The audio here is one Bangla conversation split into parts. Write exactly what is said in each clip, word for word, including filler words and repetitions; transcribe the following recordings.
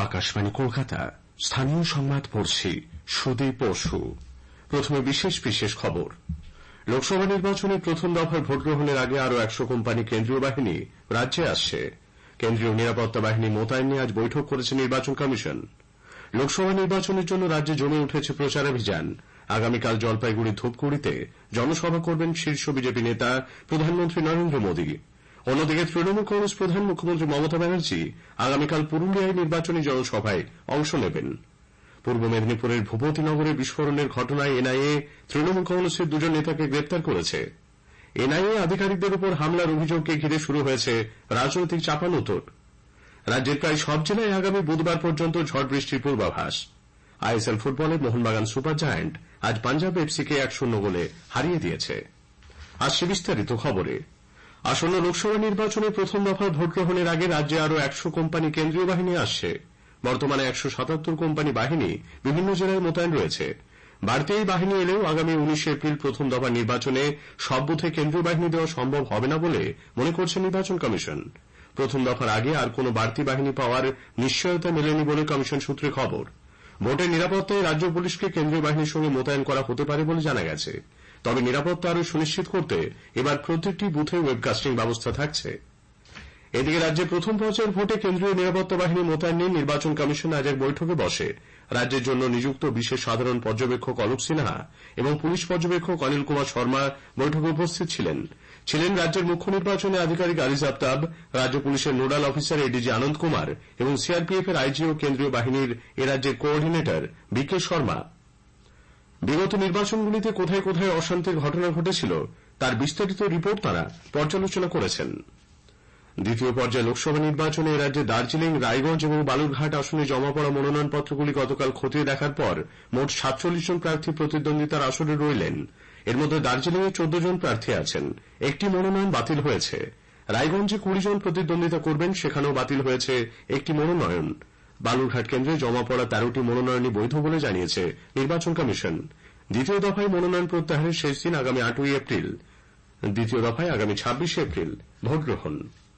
আকাশবাণী কলকাতা। স্থানীয় সংবাদ পড়ছি সুদীপ বসু। প্রথমে বিশেষ বিশেষ খবর। লোকসভা নির্বাচনে প্রথম দফার ভোট গ্রহণের আগে আরও একশো কোম্পানি কেন্দ্রীয় বাহিনী রাজ্যে আসছে। কেন্দ্রীয় নিরাপত্তা বাহিনী মোতায়েন নিয়ে আজ বৈঠক করেছে নির্বাচন কমিশন। লোকসভা নির্বাচনের জন্য রাজ্যে জমে উঠেছে প্রচারাভিযান। আগামীকাল জলপাইগুড়ি ধূপগুড়িতে জনসভা করবেন শীর্ষ বিজেপি নেতা প্রধানমন্ত্রী নরেন্দ্র মোদী। অন্যদিকে তৃণমূল কংগ্রেস প্রধান মুখ্যমন্ত্রী মমতা ব্যানার্জি আগামীকাল পুরুলিয়ায় নির্বাচনী জনসভায় অংশ নেবেন। পূর্ব মেদিনীপুরের ভূপতিনগরে বিস্ফোরণের ঘটনায় এনআইএ তৃণমূল কংগ্রেসের দুজন নেতাকে গ্রেপ্তার করেছে। এনআইএ আধিকারিকদের উপর হামলার অভিযোগকে ঘিরে শুরু হয়েছে রাজনৈতিক চাপানোতর। রাজ্যের প্রায় সব জেলায় আগামী বুধবার পর্যন্ত ঝড় বৃষ্টির পূর্বাভাস। আইএসএল ফুটবলে মোহনবাগান সুপার জায়ান্ট আজ পাঞ্জাব এফসিকে এক শূন্য গোলে হারিয়ে দিয়েছে। আসছে বিস্তারিত খবরে। আসন্ন লোকসভা নির্বাচনে প্রথম দফার ভোট গ্রহণের আগে রাজ্যে আরও একশো কোম্পানি কেন্দ্রীয় বাহিনী আসছে। বর্তমানে একশো সাতাত্তর কোম্পানি বাহিনী বিভিন্ন জেলায় মোতায়েন রয়েছে। বাড়তি এই বাহিনী এলেও আগামী উনিশে এপ্রিল প্রথম দফা নির্বাচনে সব বুথে কেন্দ্রীয় বাহিনী দেওয়া সম্ভব হবে না বলে মনে করছে নির্বাচন কমিশন। প্রথম দফার আগে আর কোনো বাড়তি বাহিনী পাওয়ার নিশ্চয়তা মেলেনি বলে কমিশন সূত্রে খবর। ভোটের নিরাপত্তায় রাজ্য পুলিশকে কেন্দ্রীয় বাহিনীর সঙ্গে মোতায়েন করা হতে পারে বলে জানা গেছে। তবে নিরাপত্তা আরও সুনিশ্চিত করতে এবার প্রত্যেকটি বুথে ওয়েবকাস্টিং ব্যবস্থা থাকছে। এদিকে রাজ্যে প্রথম পর্যায়ের ভোটে কেন্দ্রীয় নিরাপত্তা বাহিনী মোতায়েন নিয়ে নির্বাচন কমিশন আজ এক বৈঠকে বসে। রাজ্যের জন্য নিযুক্ত বিশেষ সাধারণ পর্যবেক্ষক অলোক সিনহা এবং পুলিশ পর্যবেক্ষক অনিল কুমার শর্মা বৈঠকে উপস্থিত ছিলেন। ছিলেন রাজ্যের মুখ্য নির্বাচনী আধিকারিক আরিজ আফতাব, রাজ্য পুলিশের nodal officer ADG Anand Kumar এবং সিআরপিএফ এর আইজি ও কেন্দ্রীয় বাহিনীর এ রাজ্যের কোঅর্ডিনেটর বিকে শর্মা। বিগত নির্বাচনগুলিতে কোথায় কোথায় অশান্তির ঘটনা ঘটেছিল তার বিস্তারিত রিপোর্ট তাঁরা পর্যালোচনা করেছেন। দ্বিতীয় পর্যায়ে লোকসভা নির্বাচনে রাজ্যে দার্জিলিং, রায়গঞ্জ এবং বালুরঘাট আসনে জমা পড়া মনোনয়নপত্রগুলি গতকাল খতিয়ে দেখার পর মোট সাতচল্লিশ জন প্রার্থী প্রতিদ্বন্দ্বিতার আসরে রইলেন। এর মধ্যে দার্জিলিংয়ে চোদ্দ জন প্রার্থী আছেন, একটি মনোনয়ন বাতিল হয়েছে। রায়গঞ্জে কুড়ি জন প্রতিদ্বন্দ্বিতা করবেন, সেখানেও বাতিল হয়েছে একটি মনোনয়ন। বালুরঘাট কেন্দ্রে জমা পড়া তেরোটি মনোনয়নই বৈধ বলে জানিয়েছে নির্বাচন কমিশন। দ্বিতীয় দফায় মনোনয়ন প্রত্যাহারের শেষ দিন আগামী আটই এপ্রিল। দ্বিতীয় দফায় আগামী ছাব্বিশে এপ্রিল ভোট গ্রহণ।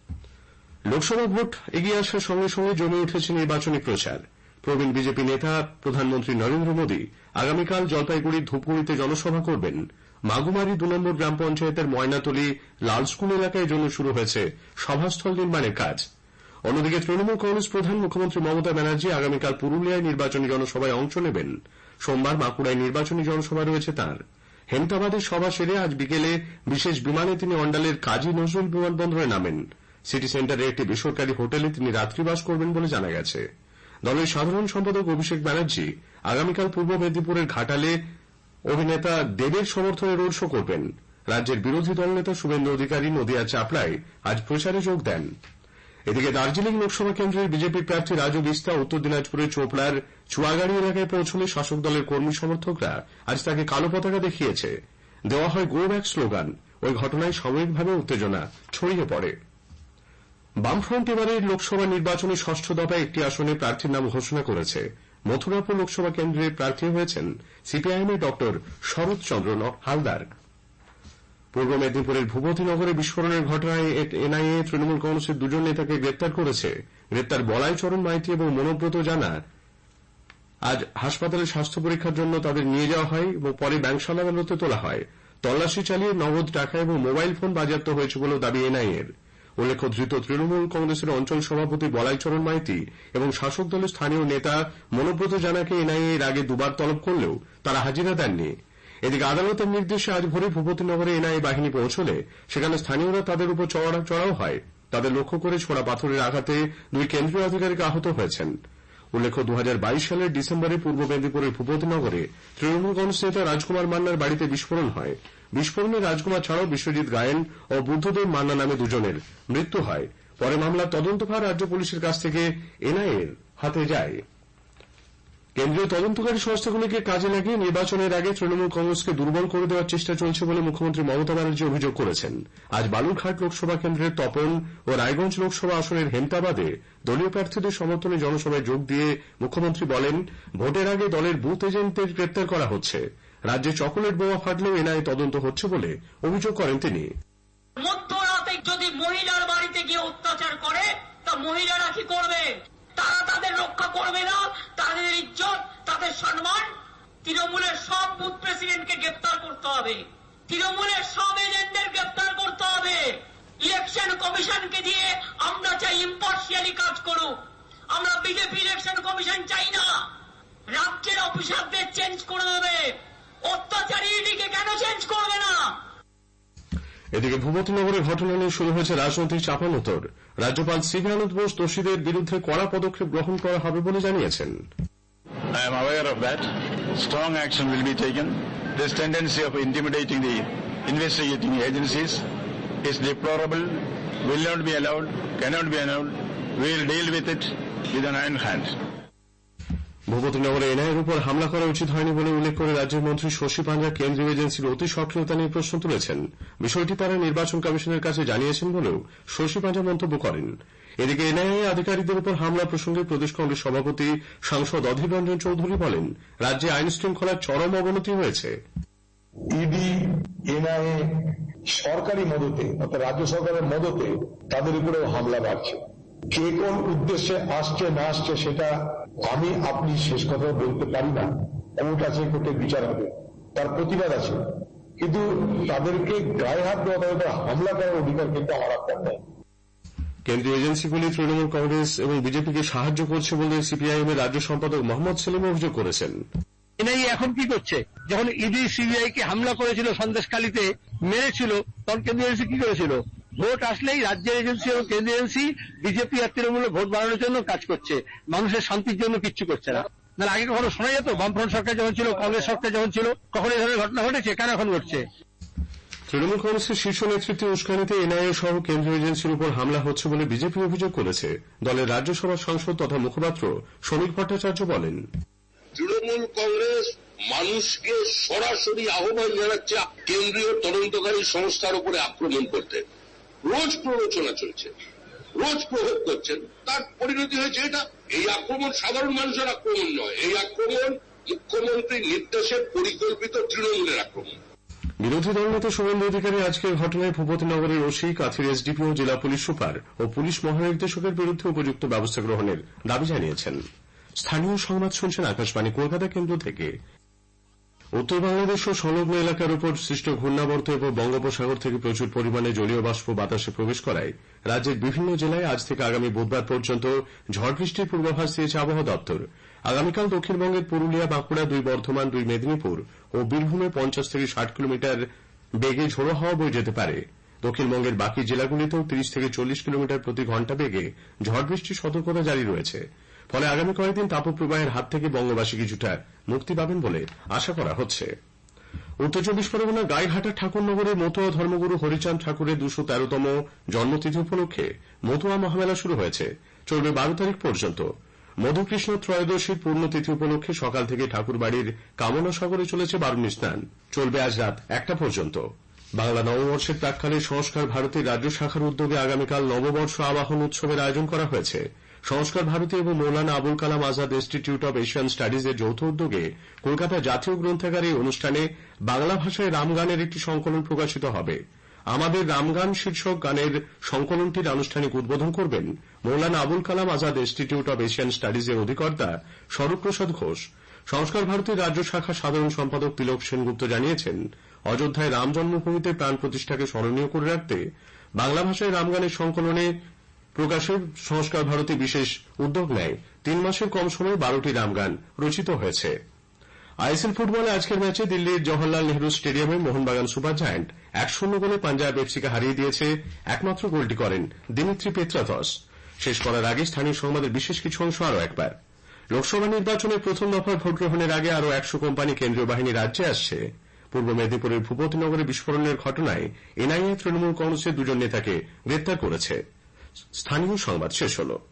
লোকসভা ভোট এগিয়ে আসার সঙ্গে সঙ্গে জমে উঠেছে নির্বাচনী প্রচার। প্রবীণ বিজেপি নেতা প্রধানমন্ত্রী নরেন্দ্র মোদী আগামীকাল জলপাইগুড়ির ধূপগুড়িতে জনসভা করবেন। মাগুমারি দু নম্বর গ্রাম পঞ্চায়েতের ময়নাতলী লালস্কুল এলাকায় জন্য শুরু হয়েছে সভাস্থল নির্মাণের কাজ। অন্যদিকে তৃণমূল কংগ্রেস প্রধান মুখ্যমন্ত্রী মমতা ব্যানার্জি আগামীকাল পুরুলিয়ায় নির্বাচনী জনসভায় অংশ নেবেন। সোমবার বাঁকুড়ায় নির্বাচনী জনসভা রয়েছে তাঁর। হেমতাবাদের সভা সেরে আজ বিকেলে বিশেষ বিমানে তিনি অন্ডালের কাজী নজরুল বিমানবন্দরে নামেন। সিটি সেন্টারে একটি বেসরকারি হোটেলে তিনি রাত্রিবাস করবেন বলে জানা গেছে। দলের সাধারণ সম্পাদক অভিষেক ব্যানার্জি আগামীকাল পূর্ব মেদিনীপুরের ঘাটালে অভিনেতা দেবের সমর্থনে রোড শো করবেন। রাজ্যের বিরোধী দলনেতা শুভেন্দু অধিকারী নদিয়ার চাপড়ায় আজ প্রচারে যোগ দেন। এদিকে দার্জিলিং লোকসভা কেন্দ্রের বিজেপি প্রার্থী রাজু বিস্তা উত্তর দিনাজপুরের চোপড়ার চুয়াগাড়ি এলাকায় পৌঁছলে শাসক দলের কর্মী সমর্থকরা আজ তাকে কালো পতাকা দেখিয়েছে। দেওয়া হয় গো ব্যাক স্লোগান। ওই ঘটনায় সাময়িকভাবে উত্তেজনা ছড়িয়ে পড়ে। বামফ্রন্ট এবারের লোকসভা নির্বাচনে ষষ্ঠ দফায় একটি আসনে প্রার্থীর নাম ঘোষণা করেছে। মথুরাপুর লোকসভা কেন্দ্রের প্রার্থী হয়েছেন সিপিআইএম এর ডক্টর শরৎচন্দ্র হালদার। পূর্ব মেদিনীপুরের ভূপতিনগরে বিস্ফোরণের ঘটনায় এনআইএ তৃণমূল কংগ্রেসের দুজন নেতাকে গ্রেপ্তার করেছে। গ্রেপ্তার বলাইচরণ মাইতি এবং মনোব্রত জানা। আজ হাসপাতালে স্বাস্থ্য পরীক্ষার জন্য তাদের নিয়ে যাওয়া হয় এবং পরে ব্যাংশাল আদালতে তোলা হয়। তল্লাশি চালিয়ে নগদ টাকা এবং মোবাইল ফোন বাজেয়াপ্ত হয়েছে বলেও দাবি এনআইএর। উল্লেখ্য, ধৃত তৃণমূল কংগ্রেসের অঞ্চল সভাপতি বলাইচরণ মাইতি এবং শাসক দলের স্থানীয় নেতা মনোব্রত জানাকে এনআইএ এর আগে দুবার তলব করলেও তারা হাজিরা দেননি। এদিকে আদালতের নির্দেশে আজ ভোরে ভূপতিনগরে এনআইএ বাহিনী পৌঁছলে সেখানে স্থানীয়রা তাদের উপর চড়াও হয়। তাদের লক্ষ্য করে ছোড়া পাথরের আঘাতে দুই কেন্দ্রীয় আধিকারিক আহত হয়েছেন। উল্লেখ্য, দু হাজার বাইশ সালের ডিসেম্বরে পূর্ব মেদিনীপুরের ভূপতিনগরে তৃণমূল কংগ্রেস নেতা রাজকুমার মান্নার বাড়িতে বিস্ফোরণ হয়। বিস্ফোরণে রাজকুমার ছাড়াও বিশ্বজিৎ গায়েন ও বুদ্ধদেব মান্না নামে দুজনের মৃত্যু হয়। পরে মামলার তদন্তভার রাজ্য পুলিশের কাছ থেকে এনআইএর হাতে যায়। কেন্দ্রীয় তদন্তকারী সংস্থাগুলিকে কাজে লাগিয়ে নির্বাচনের আগে তৃণমূল কংগ্রেসকে দুর্বল করে দেওয়ার চেষ্টা চলছে বলে মুখ্যমন্ত্রী মমতা ব্যানার্জি অভিযোগ করেছেন। আজ বালুরঘাট লোকসভা কেন্দ্রের তপন ও রায়গঞ্জ লোকসভা আসনের হেমতাবাদে দলীয় প্রার্থীদের সমর্থনে জনসভায় যোগ দিয়ে মুখ্যমন্ত্রী বলেন, ভোটের আগে দলের বুথ এজেন্টদের গ্রেপ্তার করা হচ্ছে। রাজ্যে চকোলেট বোমা ফাটলেও এনআইএ তদন্ত হচ্ছে বলে অভিযোগ করেন তিনি। মধ্যরাতে যদি মহিলার বাড়িতে গিয়ে অত্যাচার করে তা মহিলারা কি করবে? তারা তাদের রক্ষা করবে না, তাদের ইজ্জত, তাদের সম্মান। তৃণমূলের সব বুথ প্রেসিডেন্টকে গ্রেপ্তার করতে হবে, তৃণমূলের সব এজেন্টদের গ্রেপ্তার করতে হবে। ইলেকশন কমিশনকে দিয়ে আমরা চাই ইম্পার্শিয়ালি কাজ করুক। আমরা বিজেপি ইলেকশন কমিশন চাই না। রাজ্যের অফিসারদের চেঞ্জ করে দেবে, অত্যাচারী ইডিকে কেন চেঞ্জ করবে না? এদিকে ভূপতিনগরের ঘটনা নিয়ে শুরু হয়েছে রাজনৈতিক চাপানোতর। রাজ্যপাল সিভি আনন্দ বোস দোষীদের বিরুদ্ধে কড়া পদক্ষেপ গ্রহণ করা হবে বলে জানিয়েছেন। I am aware of that. Strong action will be taken. This tendency of intimidating the investigating agencies is deplorable, will not be allowed, cannot be allowed. We will deal with it with an iron hand. ভূপতিনগরে এনআইএর উপর হামলা করা উচিত হয়নি বলে উল্লেখ করে রাজ্যের মন্ত্রী শশী পাঞ্জা কেন্দ্রীয় এজেন্সির অতি সক্রিয়তা নিয়ে প্রশ্ন তুলেছেন। বিষয়টি তারা নির্বাচন কমিশনের কাছে জানিয়েছেন বলেও শশী পাঞ্জা মন্তব্য করেন। এদিকে এনআইএ আধিকারিকদের উপর হামলা প্রসঙ্গে প্রদেশ কংগ্রেস সভাপতি সাংসদ অধীর রঞ্জন চৌধুরী বলেন, রাজ্যে আইন শৃঙ্খলার চরম অবনতি হয়েছে। ইডি, এনআইএ সরকারি মদতে অর্থাৎ রাজ্য সরকারের মদতে তাদের উপরেও হামলা বাড়ছে। কে কোন উদ্দেশ্যে আসছে না আসছে সেটা আমি আপনি শেষ কথা বলতে পারি না। কোর্ট আছে, কোর্টের বিচার হবে, তার প্রতিবাদ আছে, কিন্তু তাদেরকে গায়ে হাত দেওয়া, তাদের হামলা করার অধিকার কিন্তু আমার আপনার নেই। কেন্দ্রীয় এজেন্সিগুলি তৃণমূল কংগ্রেস এবং বিজেপিকে সাহায্য করছে বলে সিপিআইএম এর রাজ্য সম্পাদক মোহাম্মদ সেলিম অভিযোগ করেছেন। এনআইএ এখন কি করছে? যখন ইডি সিবিআই কে হামলা করেছিল, সন্দেশখালীতে মেরেছিল, তখন কেন্দ্রীয় এজেন্সি কি করেছিল? ভোট আসলেই রাজ্যের এজেন্সি এবং কেন্দ্রীয় এজেন্সি বিজেপি আর তৃণমূলের ভোট বাড়ানোর জন্য কাজ করছে, মানুষের শান্তির জন্য কিচ্ছু করছে না। না আগে কখনো শোনা যেত? বামফ্রন্ট সরকার যখন ছিল, কংগ্রেস সরকার যখন ছিল, কখন এই ধরনের ঘটনা ঘটেছে? কেন এখন ঘটছে? তৃণমূল কংগ্রেসের শীর্ষ নেতৃত্বে উস্কানিতে এনআইএ সহ কেন্দ্রীয় এজেন্সির উপর হামলা হচ্ছে বলে বিজেপি অভিযোগ করেছে। দলের রাজ্যসভার সাংসদ তথা মুখপাত্র শ্রমিক ভট্টাচার্য বলেন, তৃণমূল কংগ্রেস মানুষকে সরাসরি আহ্বান জানাচ্ছে কেন্দ্রীয় তদন্তকারী সংস্থার উপরে আক্রমণ করতে। রোজ প্ররোচনা চলছে, রোজ প্রয়োগ করছেন, তার পরিণতি হয়েছে এটা। এই আক্রমণ সাধারণ মানুষের আক্রমণ নয়, এই আক্রমণ মুখ্যমন্ত্রীর নির্দেশে পরিকল্পিত তৃণমূলের আক্রমণ। বিরোধী দলনেতা শুভেন্দু অধিকারী আজকের ঘটনায় ভূপতিনগরের ওসি, কাথির এসডিপিও, জেলা পুলিশ সুপার ও পুলিশ মহানির্দেশকের বিরুদ্ধে উপযুক্ত ব্যবস্থা গ্রহণের দাবি জানিয়েছেন। স্থানীয় সংবাদ শুনছেন আকাশবাণী কলকাতা কেন্দ্র থেকে। উত্তর বাংলাদেশ ও সংলগ্ন এলাকার উপর সৃষ্ট ঘূর্ণাবর্ত এবং বঙ্গোপসাগর থেকে প্রচুর পরিমাণে জলীয় বাষ্প বাতাসে প্রবেশ করায় রাজ্যের বিভিন্ন জেলায় আজ থেকে আগামী বুধবার পর্যন্ত ঝড় বৃষ্টির পূর্বাভাস দিয়েছে আবহাওয়া দপ্তর। আগামীকাল দক্ষিণবঙ্গের পুরুলিয়া, বাঁকুড়া, দুই বর্ধমান, দুই মেদিনীপুর ও বীরভূমে পঞ্চাশ থেকে ষাট কিলোমিটার বেগে ঝোড়ো হাওয়া বয়ে যেতে পারে। দক্ষিণবঙ্গের বাকি জেলাগুলিতেও তিরিশ থেকে চল্লিশ কিলোমিটার প্রতি ঘণ্টা বেগে ঝড় বৃষ্টির সতর্কতা জারি রয়েছে। ফলে আগামী কয়েকদিন তাপপ্রবাহের হাত থেকে বঙ্গবাসী কিছুটা মুক্তি পাবেন বলে আশা করা হচ্ছে। উত্তর চব্বিশ পরগনার গাইঘাটার ঠাকুরনগরের মতুয়া ধর্মগুরু হরিচাঁদ ঠাকুরের দুশো তেরোতম জন্মতিথি উপলক্ষে মতুয়া মহামেলা শুরু হয়েছে, চলবে বারো তারিখ পর্যন্ত। মধুকৃষ্ণ ত্রয়োদশীর পূর্ণতিথি উপলক্ষে সকাল থেকে ঠাকুরবাড়ির কামনা সাগরে চলেছে বারুণী স্নান, চলবে আজ রাত একটা পর্যন্ত। বাংলা নববর্ষের প্রাক্কালে সংস্কার ভারতীর রাজ্য শাখার উদ্যোগে আগামীকাল নববর্ষ আবাহন উৎসবের আয়োজন করা হয়েছে। সংস্কার ভারতী এবং Maulana Abul Kalam Azad Institute of Asian স্টাডিজের যৌথ উদ্যোগে কলকাতা জাতীয় গ্রন্থাগারে এই অনুষ্ঠানে বাংলা ভাষায় রামগানের একটি সংকলন প্রকাশিত হবে। আমাদের রামগান শীর্ষক গানের সংকলনটির আনুষ্ঠানিক উদ্বোধন করবেন Maulana Abul Kalam Azad Institute of Asian স্টাডিজের অধিকর্তা স্বরূপ প্রসাদ ঘোষ। সংস্কার ভারতীর রাজ্য শাখা সাধারণ সম্পাদক তিলক সেনগুপ্ত জানিয়েছেন, অযোধ্যায় রাম জন্মভূমিতে প্রাণ প্রতিষ্ঠাকে স্মরণীয় করে রাখতে বাংলা ভাষায় রামগানের সংকলনে প্রকাশের সংস্কার ভারতী বিশেষ উদ্যোগ নেয়। তিন মাসের কম সময়ে বারোটি রামগান রচিত হয়েছে। আইএসএল ফুটবলে আজকের ম্যাচে দিল্লির জওহরলাল নেহরু স্টেডিয়ামে মোহনবাগান সুপার জায়ান্ট এক শূন্য গোলে পাঞ্জাব এফসিকে হারিয়ে দিয়েছে। একমাত্র গোলটি করেন দিমিত্রি পেত্রাতস। শেষ করার আগে স্থানীয় সংবাদের বিশেষ কিছু অংশ আরও একবার। লোকসভা নির্বাচনের প্রথম দফার ভোট গ্রহণের আগে আরও একশো কোম্পানি কেন্দ্রীয় বাহিনী রাজ্যে আসছে। পূর্ব মেদিনীপুরের ভূপতিনগরে বিস্ফোরণের ঘটনায় এনআইএ তৃণমূল কংগ্রেসের দুজন নেতাকে গ্রেপ্তার করেছে। স্থানীয় সংবাদ শেষ হল।